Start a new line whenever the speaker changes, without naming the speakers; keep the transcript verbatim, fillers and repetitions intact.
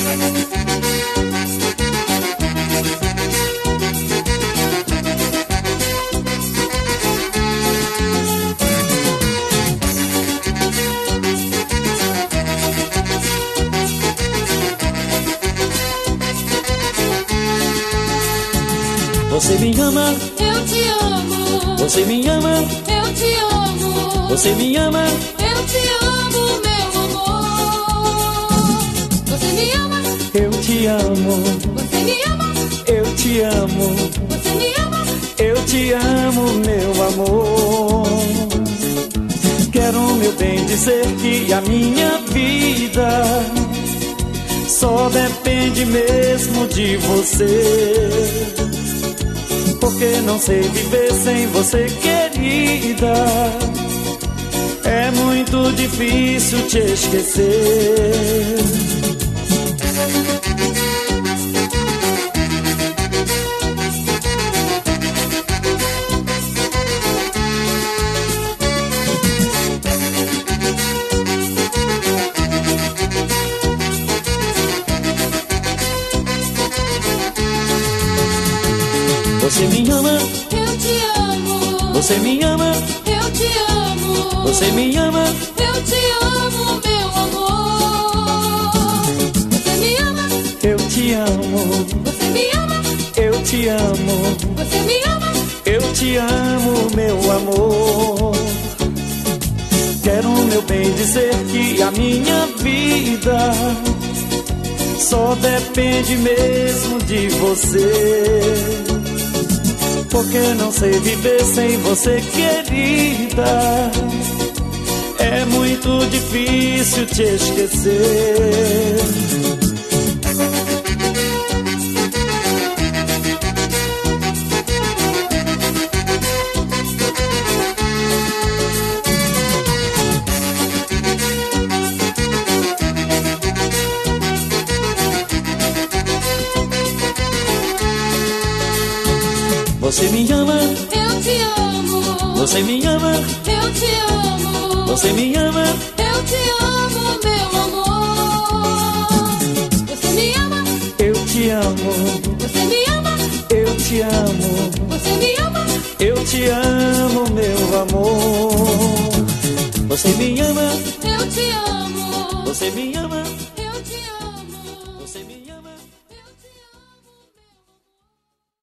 Você me ama,
eu te amo.
Você me ama,
eu te amo.
Você me ama,
eu te amo, meu amor. Você me ama,
eu te amo.
você me ama,
Eu te amo,
você me ama.
eu te amo, meu amor. Quero, meu bem, dizer que a minha vida só depende mesmo de você. Porque não sei viver sem você, querida. É muito difícil te esquecer. Você me ama,
Eu te amo.
você me ama,
Eu te amo.
você me ama,
Eu te amo, meu amor. Você me ama,
eu te amo,
você me ama,
eu te amo,
você me ama.
eu te amo, meu amor. Quero, meu bem, dizer que a minha vida só depende mesmo de você. Porque não sei viver sem você, querida. É muito difícil te esquecer. Você me ama,
Eu te amo.
você me ama,
Eu te amo.
você me ama,
Eu te amo, meu amor. Você me ama,
eu te amo,
você me ama,
eu te amo,
você me ama.
eu te amo, meu amor. Você me ama,
Eu te amo.
você me ama.